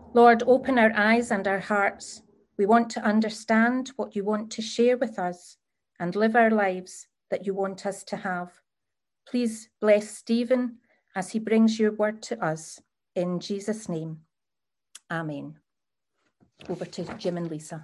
Lord, open our eyes and our hearts. We want to understand what you want to share with us and live our lives that you want us to have. Please bless Stephen as he brings your word to us. In Jesus' name, amen. Over to Jim and Lisa.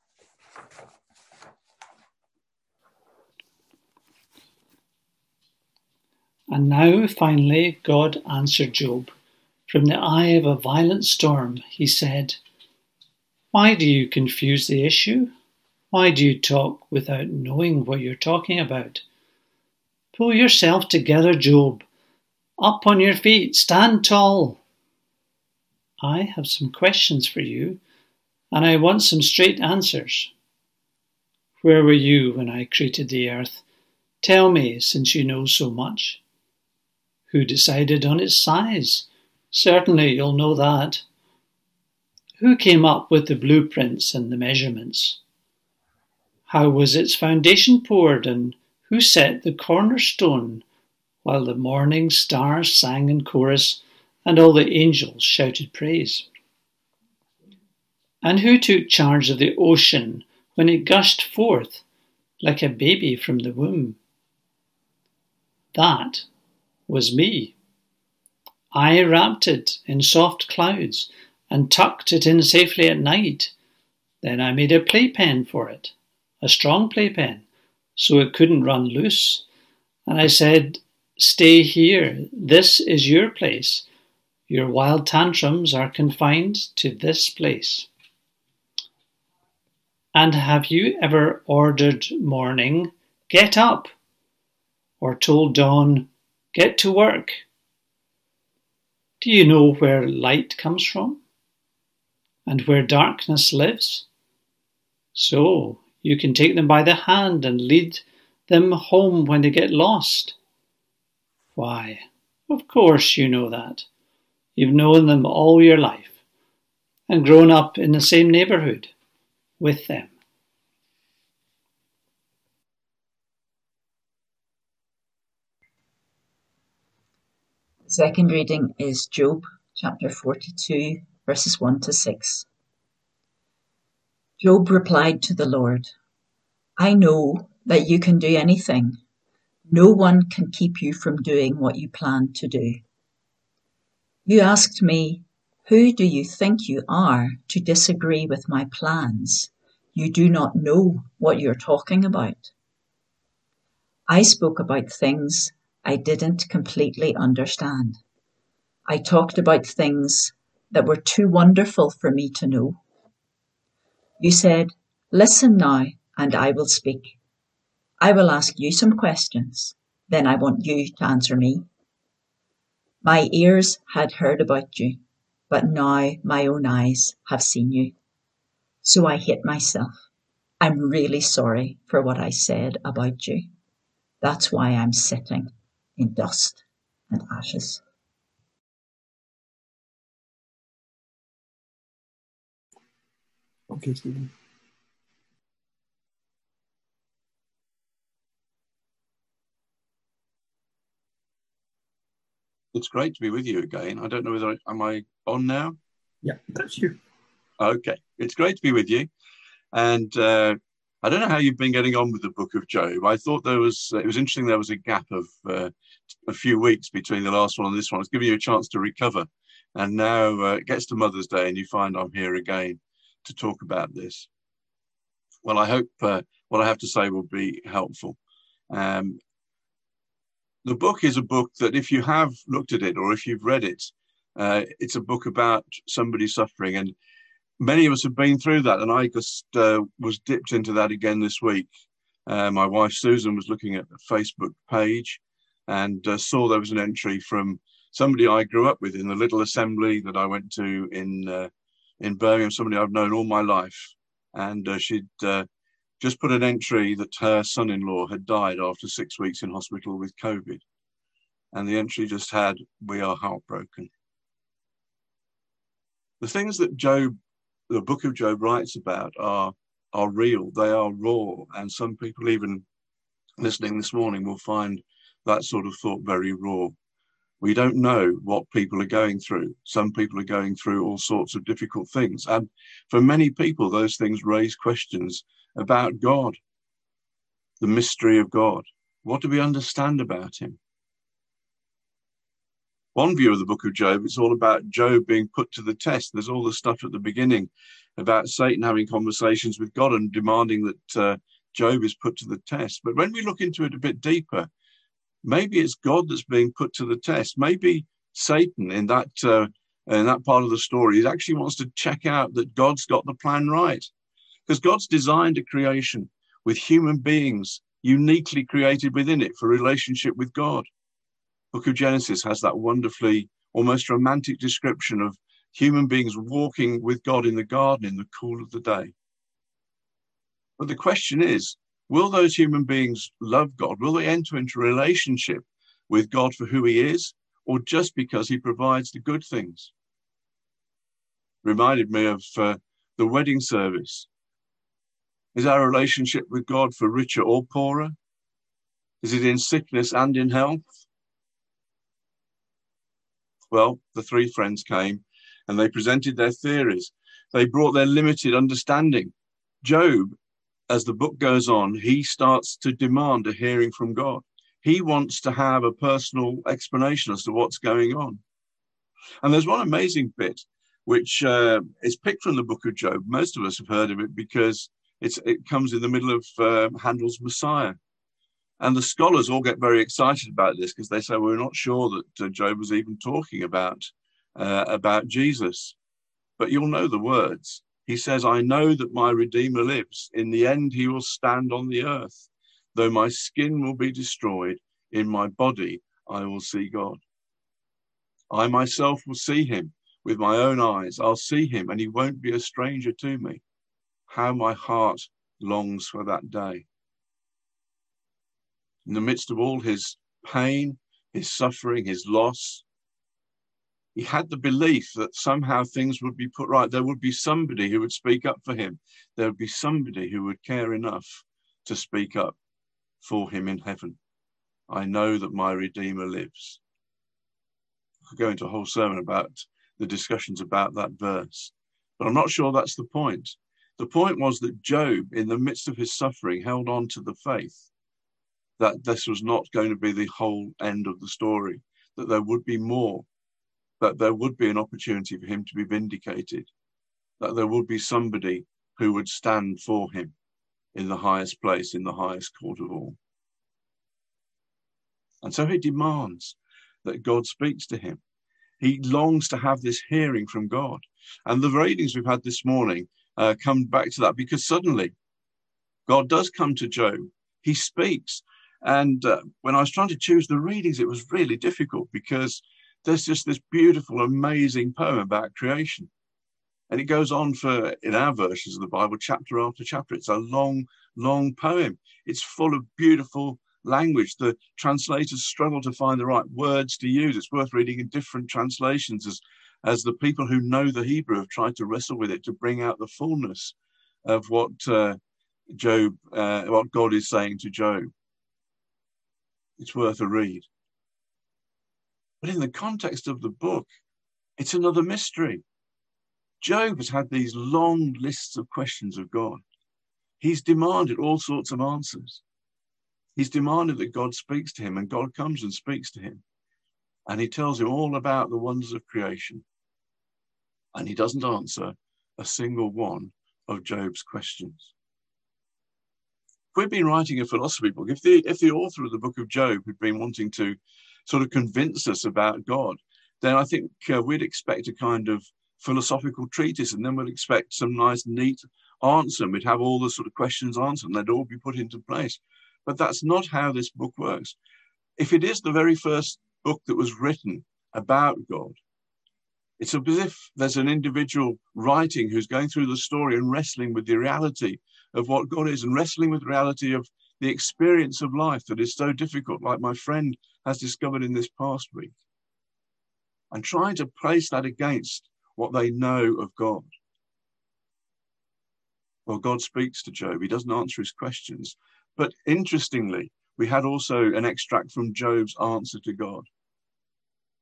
And now, finally, God answered Job. From the eye of a violent storm, he said, "Why do you confuse the issue? Why do you talk without knowing what you're talking about? Pull yourself together, Job. Up on your feet, stand tall. I have some questions for you, and I want some straight answers. Where were you when I created the earth? Tell me, since you know so much. Who decided on its size? Certainly you'll know that. Who came up with the blueprints and the measurements? How was its foundation poured, and who set the cornerstone while the morning stars sang in chorus and all the angels shouted praise? And who took charge of the ocean when it gushed forth like a baby from the womb? That was me. I wrapped it in soft clouds and tucked it in safely at night. Then I made a playpen for it, a strong playpen, so it couldn't run loose. And I said, "Stay here. This is your place. Your wild tantrums are confined to this place." And have you ever ordered morning, "Get up," or told dawn, "Get to work"? Do you know where light comes from and where darkness lives? So you can take them by the hand and lead them home when they get lost. Why, of course you know that. You've known them all your life and grown up in the same neighbourhood with them. The second reading is Job chapter 42, verses 1 to 6. Job replied to the Lord, "I know that you can do anything. No one can keep you from doing what you plan to do. You asked me, 'Who do you think you are to disagree with my plans? You do not know what you're talking about.' I spoke about things I didn't completely understand. I talked about things that were too wonderful for me to know. You said, 'Listen now, and I will speak. I will ask you some questions, then I want you to answer me.' My ears had heard about you, but now my own eyes have seen you. So I hate myself. I'm really sorry for what I said about you. That's why I'm sitting in dust and ashes." Okay, Stephen. It's great to be with you again. I don't know whether am I on now? Yeah, that's you. Okay, it's great to be with you. And I don't know how you've been getting on with the book of Job. I thought it was interesting there was a gap of a few weeks between the last one and this one. It's giving you a chance to recover. And now it gets to Mother's Day and you find I'm here again to talk about this. Well, I hope what I have to say will be helpful. The book is a book that if you have looked at it or if you've read it, it's a book about somebody suffering. And many of us have been through that. And I just was dipped into that again this week. My wife, Susan, was looking at the Facebook page and saw there was an entry from somebody I grew up with in the little assembly that I went to in Birmingham, somebody I've known all my life. And she'd just put an entry that her son-in-law had died after 6 weeks in hospital with COVID. And the entry just had, "We are heartbroken." The things that the book of Job writes about are real. They are raw. And some people even listening this morning will find that sort of thought very raw. We don't know what people are going through. Some people are going through all sorts of difficult things. And for many people, those things raise questions about God, the mystery of God. What do we understand about him? One view of the book of Job, it's all about Job being put to the test. There's all the stuff at the beginning about Satan having conversations with God and demanding that Job is put to the test. But when we look into it a bit deeper, maybe it's God that's being put to the test. Maybe Satan in that part of the story, he actually wants to check out that God's got the plan right. Because God's designed a creation with human beings uniquely created within it for relationship with God. Book of Genesis has that wonderfully, almost romantic description of human beings walking with God in the garden in the cool of the day. But the question is, will those human beings love God? Will they enter into a relationship with God for who he is, or just because he provides the good things? Reminded me of the wedding service. Is our relationship with God for richer or poorer? Is it in sickness and in health? Well, the three friends came and they presented their theories. They brought their limited understanding. Job, as the book goes on, he starts to demand a hearing from God. He wants to have a personal explanation as to what's going on. And there's one amazing bit which is picked from the book of Job. Most of us have heard of it because it comes in the middle of Handel's Messiah. And the scholars all get very excited about this because they say, well, we're not sure that Job was even talking about Jesus. But you'll know the words. He says, I know that my Redeemer lives. In the end, he will stand on the earth. Though my skin will be destroyed, in my body I will see God. I myself will see him with my own eyes. I'll see him, and he won't be a stranger to me. How my heart longs for that day. In the midst of all his pain, his suffering, his loss, he had the belief that somehow things would be put right. There would be somebody who would speak up for him. There would be somebody who would care enough to speak up for him in heaven. I know that my Redeemer lives. I could go into a whole sermon about the discussions about that verse, but I'm not sure that's the point. The point was that Job, in the midst of his suffering, held on to the faith that this was not going to be the whole end of the story, that there would be more, that there would be an opportunity for him to be vindicated, that there would be somebody who would stand for him in the highest place, in the highest court of all. And so he demands that God speaks to him. He longs to have this hearing from God. And the readings we've had this morning come back to that, because suddenly God does come to Job. He speaks. And when I was trying to choose the readings, it was really difficult because there's just this beautiful, amazing poem about creation. And it goes on for, in our versions of the Bible, chapter after chapter. It's a long, long poem. It's full of beautiful language. The translators struggle to find the right words to use. It's worth reading in different translations as the people who know the Hebrew have tried to wrestle with it to bring out the fullness of what what God is saying to Job. It's worth a read. But in the context of the book, it's another mystery. Job has had these long lists of questions of God. He's demanded all sorts of answers. He's demanded that God speaks to him, and God comes and speaks to him. And he tells him all about the wonders of creation. And he doesn't answer a single one of Job's questions. If we've been writing a philosophy book, if the author of the book of Job had been wanting to sort of convince us about God, then I think we'd expect a kind of philosophical treatise, and then we'd expect some nice, neat answer. And we'd have all the sort of questions answered, and they'd all be put into place. But that's not how this book works. If it is the very first book that was written about God, it's as if there's an individual writing who's going through the story and wrestling with the reality of what God is, and wrestling with the reality of the experience of life that is so difficult, like my friend has discovered in this past week, and trying to place that against what they know of God. Well, God speaks to Job. He doesn't answer his questions. But interestingly, we had also an extract from Job's answer to God.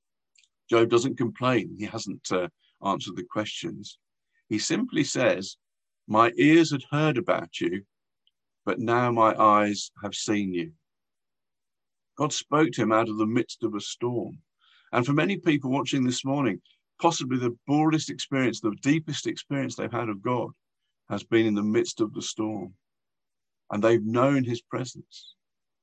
Job doesn't complain. He hasn't answered the questions. He simply says, my ears had heard about you, but now my eyes have seen you. God spoke to him out of the midst of a storm. And for many people watching this morning, possibly the broadest experience, the deepest experience they've had of God has been in the midst of the storm. And they've known his presence.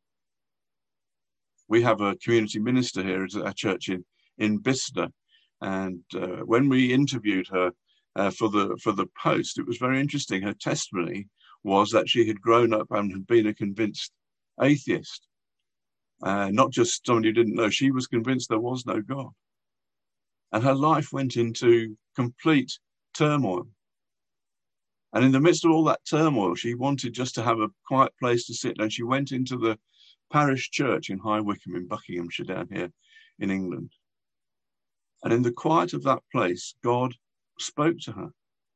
We have a community minister here at our church in Bicester. And when we interviewed her for the post, it was very interesting. Her testimony was that she had grown up and had been a convinced atheist. Not just someone who didn't know, she was convinced there was no God. And her life went into complete turmoil. And in the midst of all that turmoil, she wanted just to have a quiet place to sit. And she went into the parish church in High Wycombe in Buckinghamshire down here in England. And in the quiet of that place, God spoke to her.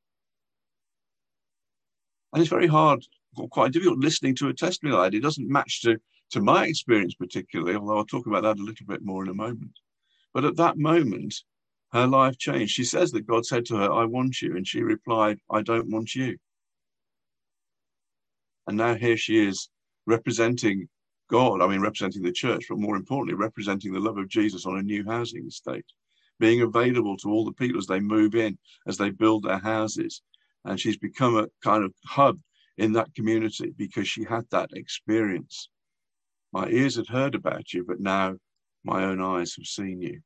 And it's very hard, quite difficult listening to a testimony like that. It doesn't match to my experience particularly, although I'll talk about that a little bit more in a moment. But at that moment, her life changed. She says that God said to her, I want you. And she replied, I don't want you. And now here she is representing God, representing the church, but more importantly, representing the love of Jesus on a new housing estate, being available to all the people as they move in, as they build their houses. And she's become a kind of hub in that community because she had that experience. My ears had heard about you, but now my own eyes have seen you.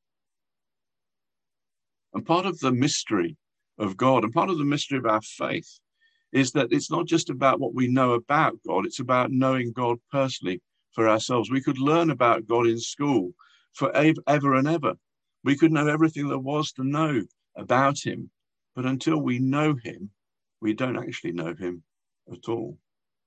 And part of the mystery of God and part of the mystery of our faith is that it's not just about what we know about God, it's about knowing God personally for ourselves. We could learn about God in school forever and ever. We could know everything there was to know about him, but until we know him, we don't actually know him at all.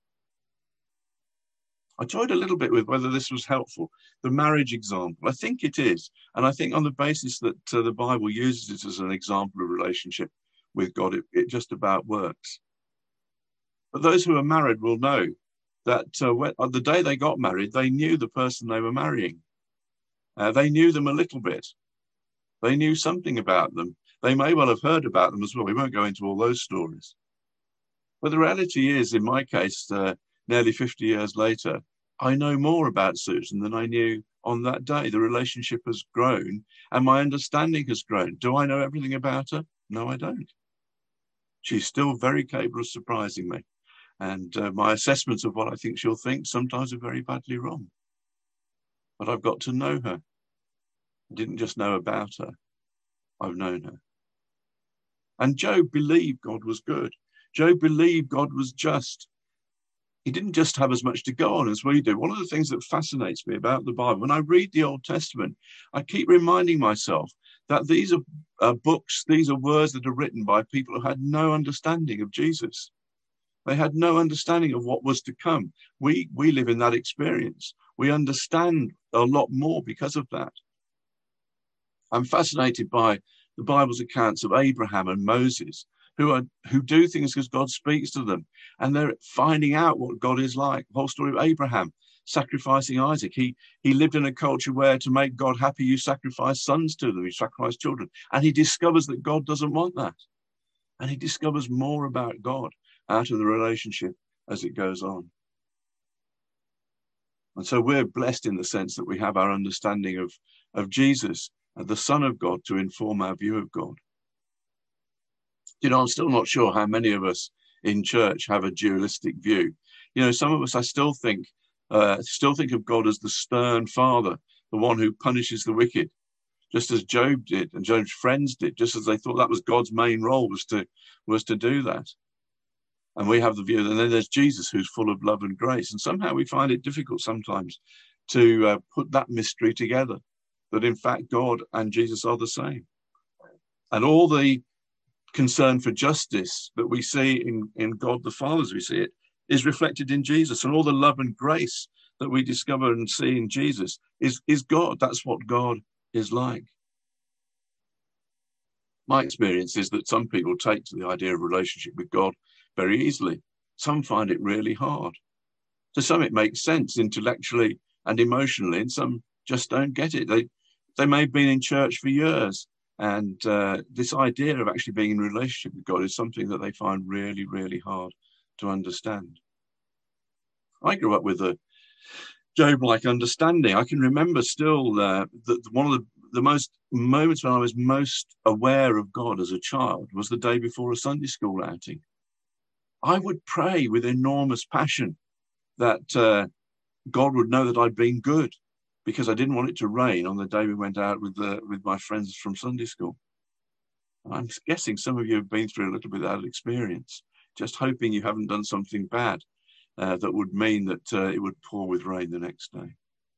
I toyed a little bit with whether this was helpful. The marriage example, I think it is. And I think on the basis that the Bible uses it as an example of relationship with God, it just about works. But those who are married will know that on the day they got married, they knew the person they were marrying. They knew them a little bit. They knew something about them. They may well have heard about them as well. We won't go into all those stories. But the reality is, in my case, nearly 50 years later, I know more about Susan than I knew on that day. The relationship has grown and my understanding has grown. Do I know everything about her? No, I don't. She's still very capable of surprising me. And my assessments of what I think she'll think sometimes are very badly wrong. But I've got to know her. I didn't just know about her. I've known her. And Job believed God was good. Job believed God was just. He didn't just have as much to go on as we do. One of the things that fascinates me about the Bible, when I read the Old Testament, I keep reminding myself that these are books, these are words that are written by people who had no understanding of Jesus. They had no understanding of what was to come. We live in that experience. We understand a lot more because of that. I'm fascinated by the Bible's accounts of Abraham and Moses, who do things because God speaks to them, and they're finding out what God is like. The whole story of Abraham sacrificing Isaac. He lived in a culture where to make God happy, you sacrifice sons to them, you sacrifice children. And he discovers that God doesn't want that. And he discovers more about God out of the relationship as it goes on. And so we're blessed in the sense that we have our understanding of Jesus, the Son of God, to inform our view of God. I'm still not sure how many of us in church have a dualistic view. Some of us, I still think of God as the stern father, the one who punishes the wicked, just as Job did and Job's friends did, just as they thought that was God's main role was to do that. And we have the view that then there's Jesus who's full of love and grace. And somehow we find it difficult sometimes to put that mystery together, that in fact God and Jesus are the same. And all the concern for justice that we see in God the Father as we see it is reflected in Jesus, and all the love and grace that we discover and see in Jesus is God. That's what God is like. My experience is that some people take to the idea of relationship with God very easily. Some find it really hard. To some it makes sense intellectually and emotionally, and some just don't get it. They may have been in church for years, and this idea of actually being in a relationship with God is something that they find really, really hard to understand. I grew up with a Job-like understanding. I can remember still that one of the most moments when I was most aware of God as a child was the day before a Sunday school outing. I would pray with enormous passion that God would know that I'd been good, because I didn't want it to rain on the day we went out with my friends from Sunday school. And I'm guessing some of you have been through a little bit of that experience, just hoping you haven't done something bad that would mean that it would pour with rain the next day.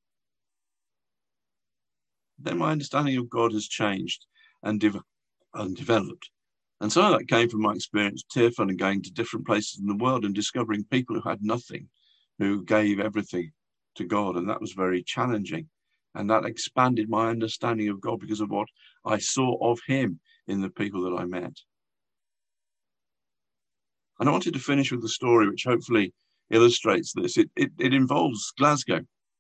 Then my understanding of God has changed and developed. And some of that came from my experience at Tearfund and going to different places in the world and discovering people who had nothing, who gave everything to God. And that was very challenging. And that expanded my understanding of God because of what I saw of him in the people that I met. And I wanted to finish with a story which hopefully illustrates this. It involves Glasgow.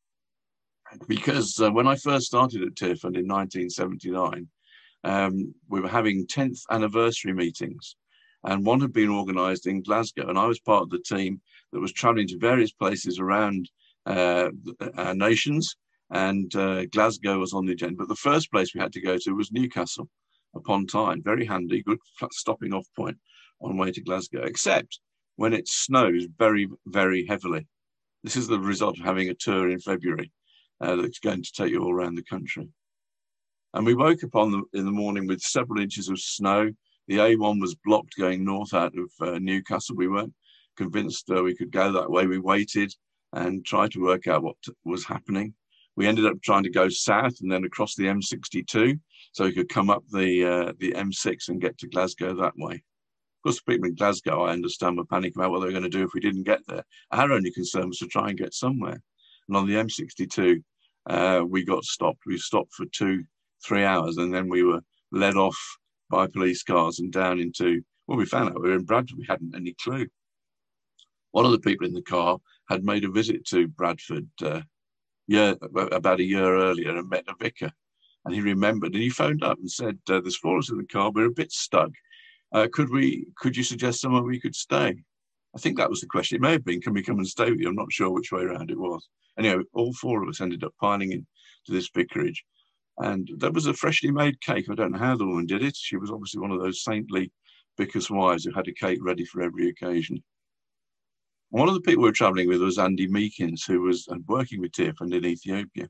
Because when I first started at Tearfund in 1979, we were having 10th anniversary meetings, and one had been organised in Glasgow, and I was part of the team that was travelling to various places around our nations, and Glasgow was on the agenda. But the first place we had to go to was Newcastle upon Tyne. Very handy, good stopping off point on the way to Glasgow, except when it snows very, very heavily. This is the result of having a tour in February that's going to take you all around the country. And we woke up in the morning with several inches of snow. The A1 was blocked going north out of Newcastle. We weren't convinced we could go that way. We waited and tried to work out what was happening. We ended up trying to go south and then across the M62 so we could come up the M6 and get to Glasgow that way. Of course, the people in Glasgow, I understand, were panicking about what they were going to do if we didn't get there. Our only concern was to try and get somewhere. And on the M62, we got stopped. We stopped for 2-3 hours, and then we were led off by police cars and down into, well, we found out we were in Bradford. We hadn't any clue. One of the people in the car had made a visit to Bradford about a year earlier and met a vicar. And he remembered, and he phoned up and said, there's 4 of us in the car, we're a bit stuck. Could you suggest somewhere we could stay? I think that was the question. It may have been, can we come and stay with you? I'm not sure which way around it was. Anyway, all 4 of us ended up piling in to this vicarage. And there was a freshly made cake. I don't know how the woman did it. She was obviously one of those saintly vicar's wives who had a cake ready for every occasion. And one of the people we were travelling with was Andy Meekins, who was working with Tearfund in Ethiopia.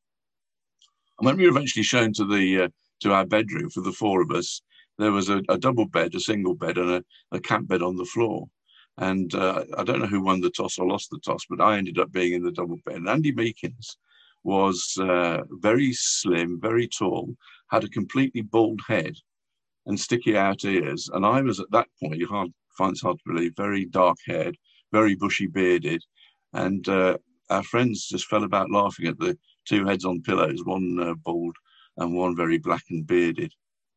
And when we were eventually shown to our bedroom for the 4 of us, there was a double bed, a single bed, and a camp bed on the floor. And I don't know who won the toss or lost the toss, but I ended up being in the double bed. And Andy Meekins was very slim, very tall, had a completely bald head and sticky out ears. And I was at that point, you find it hard to believe, very dark-haired, very bushy-bearded. And our friends just fell about laughing at the 2 heads on pillows, one bald and one very black and bearded.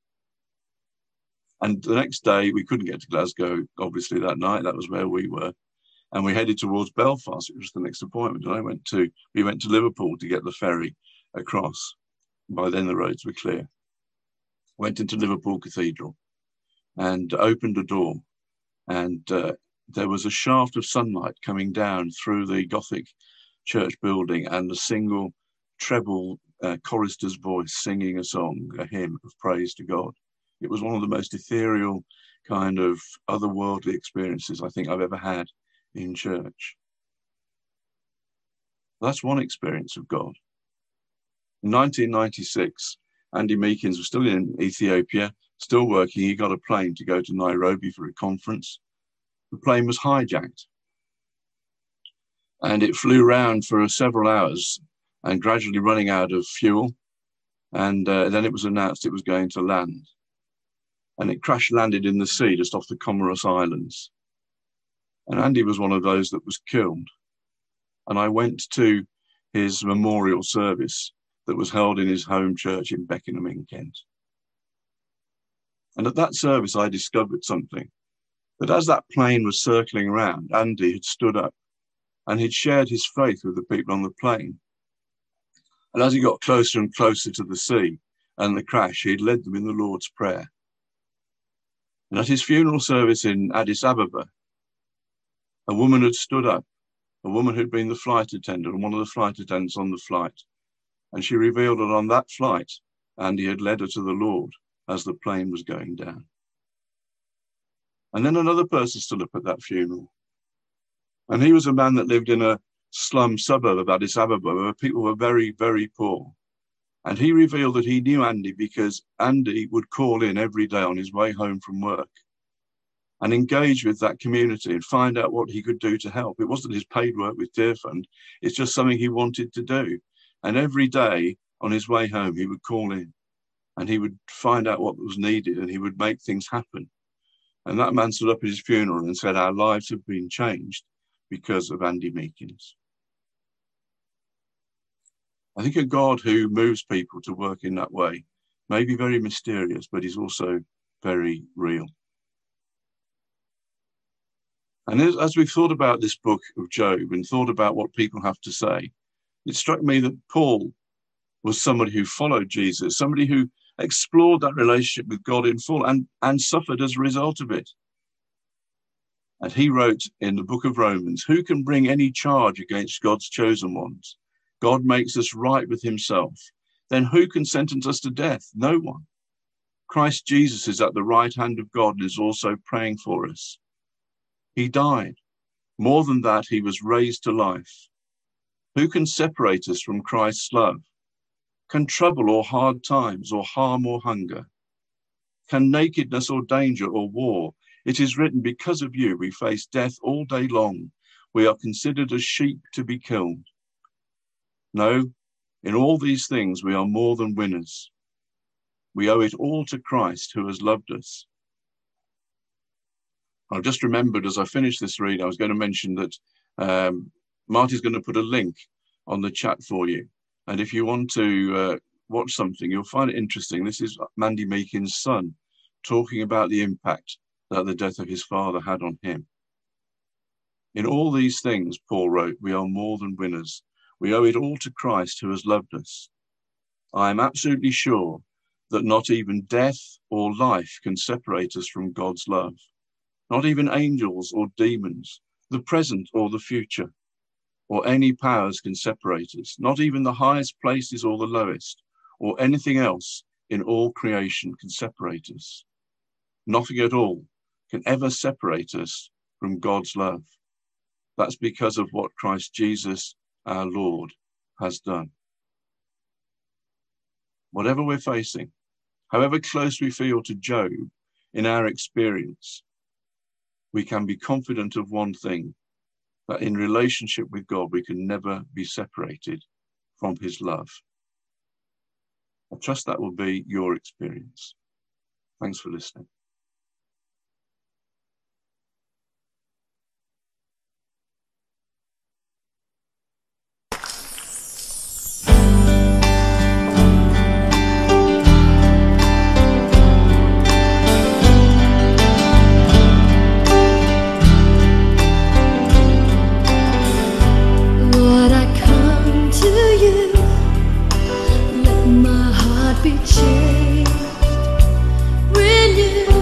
And the next day, we couldn't get to Glasgow, obviously, that night. That was where we were. And we headed towards Belfast, which was the next appointment. And we went to Liverpool to get the ferry across. By then, the roads were clear. Went into Liverpool Cathedral and opened a door. And there was a shaft of sunlight coming down through the Gothic church building and a single treble chorister's voice singing a song, a hymn of praise to God. It was one of the most ethereal kind of otherworldly experiences I think I've ever had in church. That's one experience of God. In 1996, Andy Meekins was still in Ethiopia, still working. He got a plane to go to Nairobi for a conference. The plane was hijacked. And it flew around for several hours and gradually running out of fuel. And then it was announced it was going to land. And it crash-landed in the sea just off the Comoros Islands. And Andy was one of those that was killed. And I went to his memorial service that was held in his home church in Beckenham in Kent. And at that service, I discovered something. That as that plane was circling around, Andy had stood up and he'd shared his faith with the people on the plane. And as he got closer and closer to the sea and the crash, he'd led them in the Lord's Prayer. And at his funeral service in Addis Ababa, a woman had stood up, a woman who'd been the flight attendant, one of the flight attendants on the flight. And she revealed that on that flight, Andy had led her to the Lord as the plane was going down. And then another person stood up at that funeral. And he was a man that lived in a slum suburb of Addis Ababa where people were very, very poor. And he revealed that he knew Andy because Andy would call in every day on his way home from work and engage with that community and find out what he could do to help. It wasn't his paid work with Tearfund. It's just something he wanted to do. And every day on his way home, he would call in and he would find out what was needed and he would make things happen. And that man stood up at his funeral and said, our lives have been changed because of Andy Meekins. I think a God who moves people to work in that way may be very mysterious, but he's also very real. And as we've thought about this book of Job and thought about what people have to say, it struck me that Paul was somebody who followed Jesus, somebody who explored that relationship with God in full and suffered as a result of it. And he wrote in the book of Romans, who can bring any charge against God's chosen ones? God makes us right with himself. Then who can sentence us to death? No one. Christ Jesus is at the right hand of God and is also praying for us. He died. More than that, he was raised to life. Who can separate us from Christ's love? Can trouble or hard times or harm or hunger? Can nakedness or danger or war? It is written, because of you, we face death all day long. We are considered as sheep to be killed. No, in all these things, we are more than winners. We owe it all to Christ who has loved us. I've just remembered as I finished this read, I was going to mention that Marty's going to put a link on the chat for you. And if you want to watch something, you'll find it interesting. This is Andy Meekins' son talking about the impact that the death of his father had on him. In all these things, Paul wrote, we are more than winners. We owe it all to Christ who has loved us. I am absolutely sure that not even death or life can separate us from God's love. Not even angels or demons, the present or the future, or any powers can separate us. Not even the highest places or the lowest, or anything else in all creation can separate us. Nothing at all can ever separate us from God's love. That's because of what Christ Jesus, our Lord, has done. Whatever we're facing, however close we feel to Job in our experience, we can be confident of one thing, that in relationship with God, we can never be separated from his love. I trust that will be your experience. Thanks for listening. Be changed when you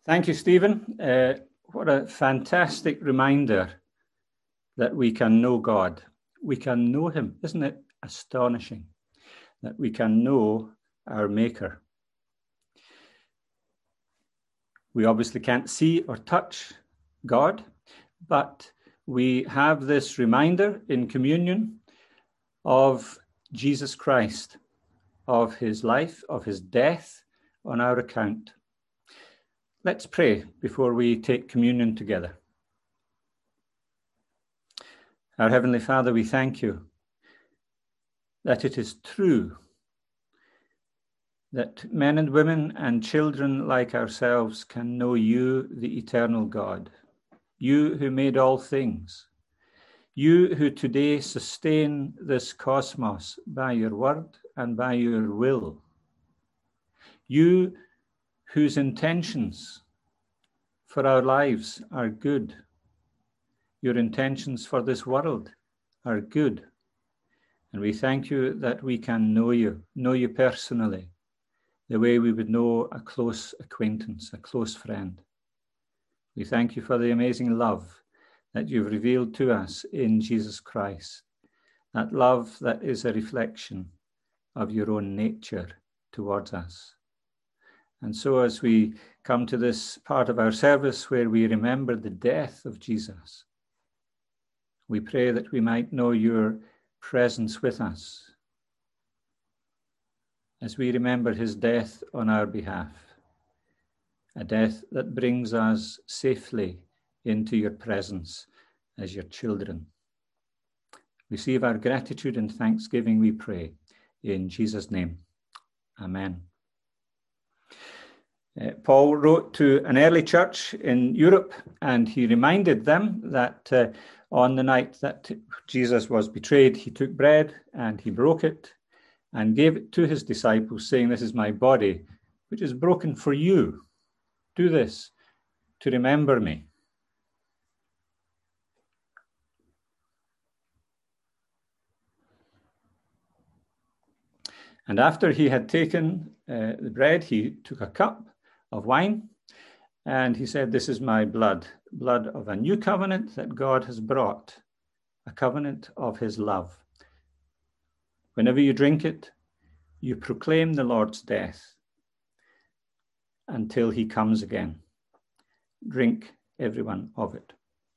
Thank you, Stephen. What a fantastic reminder that we can know God. We can know him. Isn't it astonishing that we can know our Maker? We obviously can't see or touch God, but we have this reminder in communion of Jesus Christ, of his life, of his death on our account. Let's pray before we take communion together. Our Heavenly Father, we thank you that it is true that men and women and children like ourselves can know you, the eternal God, you who made all things, you who today sustain this cosmos by your word and by your will, you whose intentions for our lives are good. Your intentions for this world are good. And we thank you that we can know you personally, the way we would know a close acquaintance, a close friend. We thank you for the amazing love that you've revealed to us in Jesus Christ, that love that is a reflection of your own nature towards us. And so as we come to this part of our service where we remember the death of Jesus, we pray that we might know your presence with us as we remember his death on our behalf, a death that brings us safely into your presence as your children. Receive our gratitude and thanksgiving, we pray, in Jesus' name. Amen. Paul wrote to an early church in Europe, and he reminded them that on the night that Jesus was betrayed, he took bread and he broke it and gave it to his disciples, saying, "This is my body, which is broken for you. Do this to remember me." And after he had taken the bread, he took a cup of wine, and he said, "This is my blood, blood of a new covenant that God has brought, a covenant of his love. Whenever you drink it, you proclaim the Lord's death until he comes again. Drink, everyone, of it."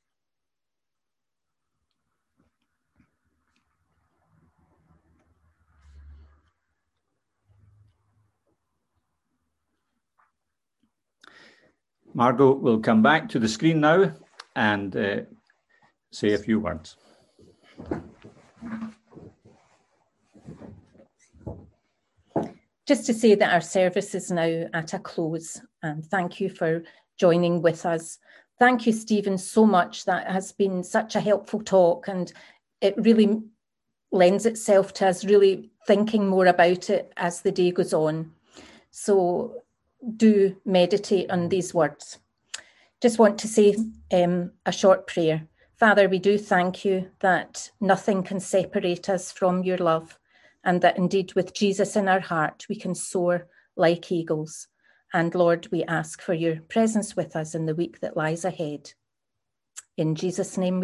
Margot will come back to the screen now and say a few words. Just to say that our service is now at a close, and thank you for joining with us. Thank you, Stephen, so much. That has been such a helpful talk, and it really lends itself to us really thinking more about it as the day goes on. So do meditate on these words. Just want to say a short prayer. Father, we do thank you that nothing can separate us from your love, and that indeed with Jesus in our heart, we can soar like eagles. And Lord, we ask for your presence with us in the week that lies ahead. In Jesus' name we